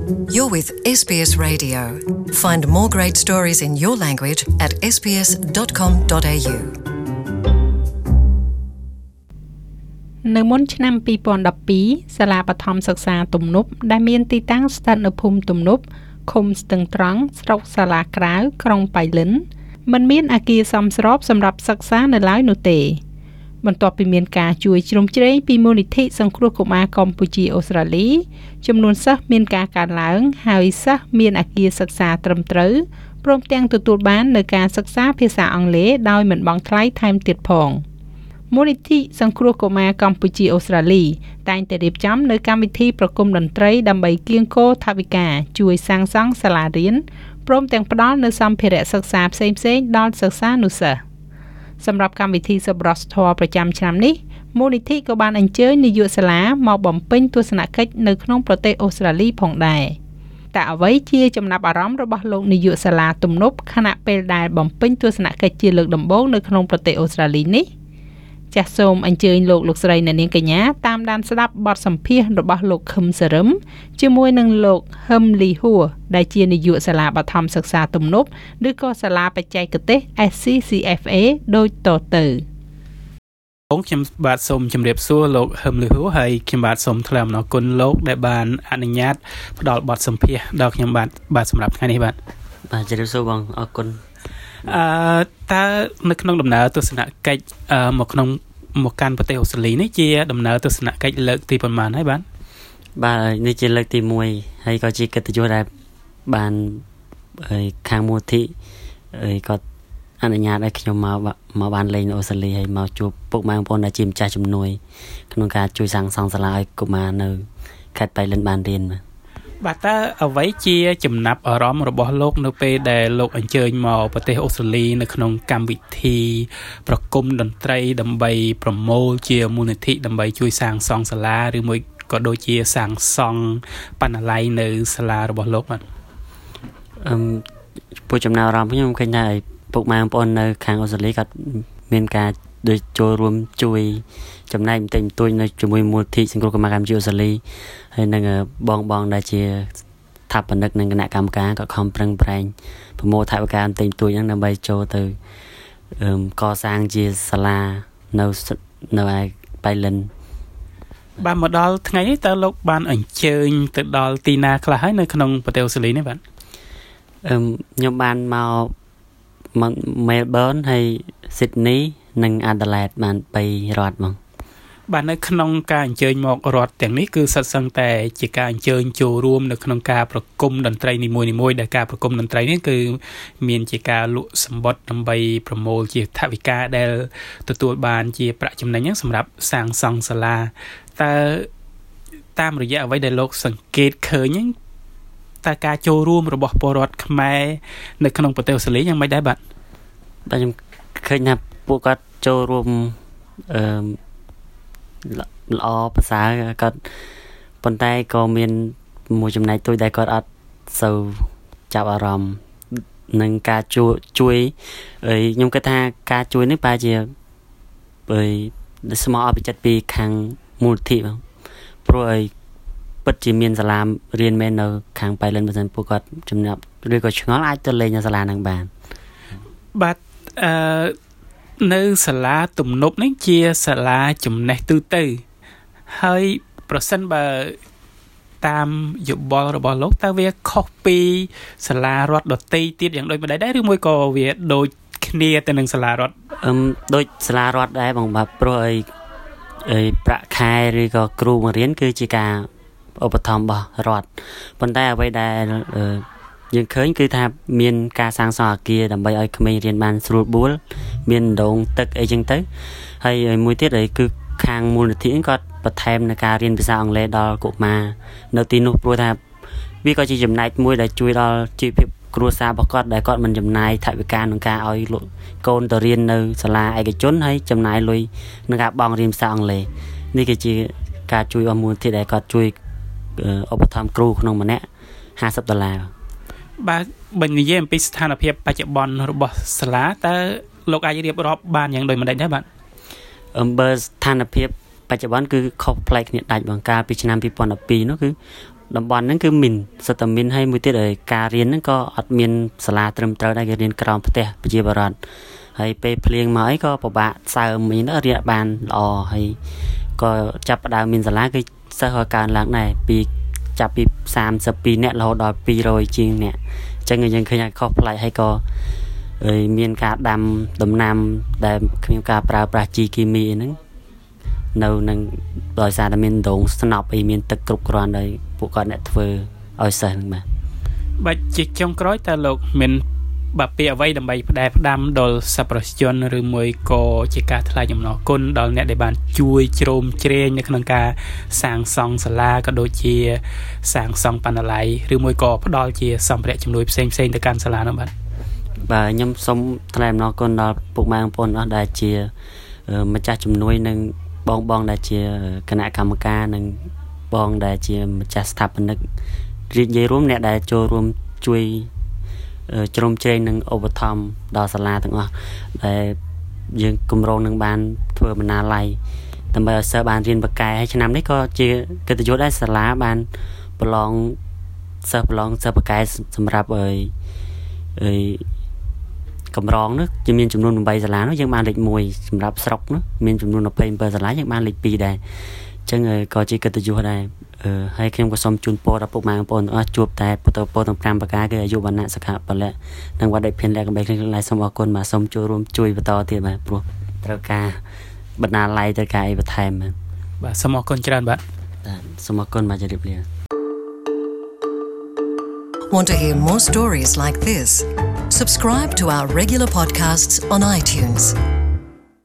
You're with SBS Radio. Find more great stories in your language at sbs.com.au. នៅមុនឆ្នាំ2012សាលាបឋមសិក្សាទំនប់ដែលមានទីតាំងស្ថិតនៅភូមិទំនប់ឃុំស្ទឹងត្រង់ស្រុកសាលាក្រៅក្រុងប៉ៃលិនមិនមានអគារសមស្របសម្រាប់សិក្សានៅឡើយនោះទេបន្ទាប់ពីមានការជួយជ្រោមជ្រែងពីមូលនិធិសង្គ្រោះកុមារកម្ពុជាអូស្ត្រាលីចំនួនសិស្សមានការកើនឡើងហើយសិស្សមានអគារសិក្សាត្រឹមត្រូវព្រមទាំងទទួលបាននូវការសិក្សាភាសាអង់គ្លេសដោយមិនបង់ថ្លៃថែមទៀតផងមូលនិធិសង្គ្រោះកុមារកម្ពុជាអូស្ត្រាលីតែងតែរៀបចំនៅកម្មវិធីប្រគំតន្ត្រីដើម្បីគៀងគរថវិកាជួយសាងសង់សាលារៀនព្រមទាំងផ្ដល់នូវសម្ភារៈសិក្សាផ្សេងៗដល់សិស្សានុសិស្សសម្រាប់កម្មវិធីសប្បុរសធម៌ប្រចាំឆ្នាំនេះមូលនិធិក៏បានអញ្ជើញនាយកសាលាមកបំពេញទស្សនកិច្ចនៅក្នុងប្រទេសអូស្ត្រាលីផងដែរតែអ្វីជាចំណាប់អារម្មណ៍របស់លោកនាយកសាលាទំនប់ខណៈពេលដែលបំពេញទស្សនកិច្ចជាលើកដំបូងនៅក្នុងប្រទេសអូស្ត្រាលីនេះចាសសូមអញ្ជើញលោកស្រីអ្នកនាងកញ្ញាតាមដានស្ដាប់បទសម្ភាសន៍របស់លោកខឹមសរឹមជាមួយនឹងលោកហឹមលីហួរដែលជានាយកសាលាបឋមសិក្សាទំនប់ឬក៏សាលាបច្ចេកទេស SCCFA ដូចតទៅខ្ញុំបាទសូមជម្រាបសួរលោកហឹមលីហួរហើយខ្ញុំបាទសូមថ្លែងអំណរគុណលោកដែលបានអនុញ្ញាតផ្ដល់បទសម្ភាសន៍ដល់ខ្ញុំបាទសម្រាប់ថ្ងៃនេះបាទជម្រាបសួរបងអរគុណតើនៅក្នុងដំណើរទស្សនកិច្ចមកកាន់ប្រទេសអូស្ត្រាលីនេះជាដំណើរទស្សនកិច្ចលើកទីប៉ុន្មានហើយបាទនេះជាលើកទី1ហើយក៏ជាកិត្តិយសដែលបានខាងមូលនិធិគាត់អនុញ្ញាតឲ្យខ្ញុំមកបានលេងនៅអូស្ត្រាលីហើយមកជួបពុកម៉ែបងប្អូនដែលជាម្ចាស់ជំនួយក្នុងការជួយសាងសង់សាលាឲ្យកុមារនៅខេត្តប៉ៃលិនបានរៀនបាទតើអ្វីជាចំណាប់អារម្មណ៍របស់លោកនៅពេលដែលលោកអញ្ជើញមកប្រទេសអូស្ត្រាលីនៅក្នុងកម្មវិធីប្រគំតន្ត្រីដើម្បីប្រមូលជាមូលនិធិដើម្បីជួយសាងសង់សាលាឬមួយក៏ដូចជាសាងសង់បណ្ណាល័យនៅសាលារបស់លោកបាទពួកចំណាប់អារម្មណ៍ខ្ញុំឃើញថាពុកម៉ែបងប្អូននៅខាងអូស្ត្រាលីគាត់មានការដូចចូលរួមជួយចំណែកបន្តិចបន្តួចនៅជាមួយមូលនិធិសង្គ្រោះកុមារកម្ពុជាអូស្ត្រាលីហើយនឹងបងដែលជាស្ថាបនិកនិងគណៈកម្មការក៏ខំប្រឹងប្រែងប្រមូលថវិកាបន្តិចបន្តួចហ្នឹងដើម្បីចូលទៅកសាងជាសាលានៅឯប៉ៃលិនបាទមកដល់ថ្ងៃនេះតើលោកបានអញ្ជើញទៅដល់ទីណាខ្លះហើយនៅក្នុងប្រទេសអូស្ត្រាលីនេះបាទខ្ញុំបានមកមែលប៊នហើយស៊ីដនីនិងអាដាលេដបាន3រដ្ឋហ្មងបាទនៅក្នុងការអញ្ជើញមករដ្ឋទាំងនេះគឺសិតសឹងតែជាការអញ្ជើញចូលរួមនៅក្នុងការប្រគំតន្ត្រីនីមួយៗដែលការប្រគំតន្ត្រីនេះគឺមានជាការលក់សម្បត្តិដើម្បីប្រមូលជាថវិកាដែលទទួលបានជាប្រាក់ចំណេញសម្រាប់សាងសង់សាលាតើតាមរយៈអ្វីដែលលោកសង្កេតឃើញហ្នឹងតើការចូលរួមរបស់ពលរដ្ឋខ្មែរនៅក្នុងប្រទេសអូស្ត្រាលីយ៉ាងម៉េចដែរបាទខ្ញុំឃើញថាពួកគាត់ចូលរួមល្អប្រសើរគាត់ប៉ុន្តែក៏មានមួយចំណែកទូចដែលគាត់អត់សូវចាប់អារម្មណ៍នឹងការជួយខ្ញុំគិតថាការជួយនេះបែរជាស្មោះអភិចិត្តពីខាងមូលនិធិបងព្រោះពិតជាមានសាលារៀនមែននៅខាងប៉ៃលិនបើសិនពួកគាត់ចំណាប់ឬក៏ឆ្ងល់អាចទៅលេងនៅសាលាហ្នឹងបានបាទនៅសាលាទំនប់នេះជាសាលាចំណេះទូទៅហើយប្រសិនបើតាមយោបល់របស់លោកតើវាខុសពីសាលារដ្ឋដទៃទៀតយ៉ាងដូចម្ដេចដែរឬមួយក៏វាដូចគ្នាទៅនឹងសាលារដ្ឋដូចសាលារដ្ឋដែរបងបាទព្រោះប្រាក់ខែឬក៏គ្រូបង្រៀនគឺជាការឧបត្ថម្ភរបស់រដ្ឋប៉ុន្តែអ្វីដែលយើងឃើញគឺថាមានការសាងសង់អគារដើម្បីឲ្យក្មេងរៀនបានស្រួលបួលមានដងទឹកអីចឹងទៅហើយមួយទៀតគឺខាងមូលនិធិគាត់បន្ថែមនៅការរៀនភាសាអង់គ្លេសដល់កុមារនៅទីនោះព្រោះថាវាក៏ជាចំណែកមួយដែលជួយដល់ជីវភាពគ្រួសាររបស់គាត់ដែលគាត់មិនចំណាយថវិកាក្នុងការឲ្យកូនទៅរៀននៅសាលាឯកជនហើយចំណាយលុយក្នុងការបង់រៀនភាសាអង់គ្លេសនេះគឺជាការជួយរបស់មូលនិធិដែលគាត់ជួយឧបត្ថម្ភគ្រូក្នុងម្នាក់$50 បាទបើនិយាយអំពីស្ថានភាពបច្ចុប្បន្នរបស់សាលាតើលោកអាចរៀបរាប់បានយ៉ាងដូចម្ដេចដែរបាទបើស្ថានភាពបច្ចុប្បន្នគឺខុសប្លែកគ្នាដាច់បង្ការពីឆ្នាំ2012នោះគឺតំបន់ហ្នឹងគឺមានសិតតែមានហើយមួយទៀតការរៀនហ្នឹងក៏អត់មានសាលាត្រឹមត្រូវដែរគេរៀនក្រោមផ្ទះប្រជាពលរដ្ឋហើយពេលភ្លៀងមកអីក៏ពិបាកសើមវិញរៀនបានល្អហើយក៏ចាប់ផ្ដើមមានសាលាគឺសិស្សក៏កើនឡើងដែរពីចាប់ពី32នាក់រហូតដល់200ជាងនាក់អញ្ចឹងយើងឃើញថាខុសប្លែកហើយក៏មានការដាំដំណាំដែលគ្មានការប្រើប្រាស់ជីគីមីហ្នឹងនៅនឹងដោយសារតែមានដងស្នប់អីមានទឹកគ្រប់គ្រាន់ដោយពួកគាត់អ្នកធ្វើឲ្យសិស្សហ្នឹងបាទជាចុងក្រោយតើលោកមានបាពាក្យអ្វីដើម្បីផ្ដែផ្ដាំដល់សប្បុរសជនឬមួយក៏ជាការថ្លែងអំណរគុណដល់អ្នកដែលបានជួយជ្រោមជ្រែងនៅក្នុងការសាងសង់សាលាក៏ដូចជាសាងសង់បណ្ណាល័យឬមួយក៏ផ្ដល់ជាសម្ភារៈជំនួយផ្សេងៗទៅកាន់សាលានោះបាទខ្ញុំសូមថ្លែងអំណរគុណដល់ពុកម៉ែបងប្អូនអស់ដែលជាម្ចាស់ជំនួយនិងបងដែលជាគណៈកម្មការនិងបងដែលជាម្ចាស់ស្ថាបនិកនិយាយរួមអ្នកដែលចូលរួមជួយជ្រោមជ្រែងនិងឧបត្ថម្ភដល់សាលាទាំងអស់ដែលយើងគម្រោងនឹងបានធ្វើបណ្ណាល័យដើម្បីឲ្យសិស្សបានរៀនបកែហើយឆ្នាំនេះក៏ជាកិត្តិយសដែរសាលាបានប្រឡងសិស្សបកែសម្រាប់កម្រងនោះជាមានចំនួន8សាលានោះយើងបានលេខ1សម្រាប់ស្រុកនោះមានចំនួន27សាលាយើងបានលេខ2ដែរអញ្ចឹងក៏ជាកិត្តិយសដែរហើយខ្ញុំក៏សូមជូនពរដល់ពុកម៉ែបងប្អូនទាំងអស់ជួបតែពុទ្ធពរទាំង5ប្រការគឺអាយុវណ្ណៈសុខៈពលៈនិងវត្តភិនលក្ខបីខ្លួនឡាយសូមអរគុណបាទសូមចូលរួមជួយបន្តទៀតបាទព្រោះត្រូវការបណ្ណាល័យត្រូវការអីបន្ថែមបាទសូមអរគុណច្រើនបាទសូមអរគុណបាទជម្រាបលា Want to hear more stories like this? Subscribe to our regular podcasts on iTunes.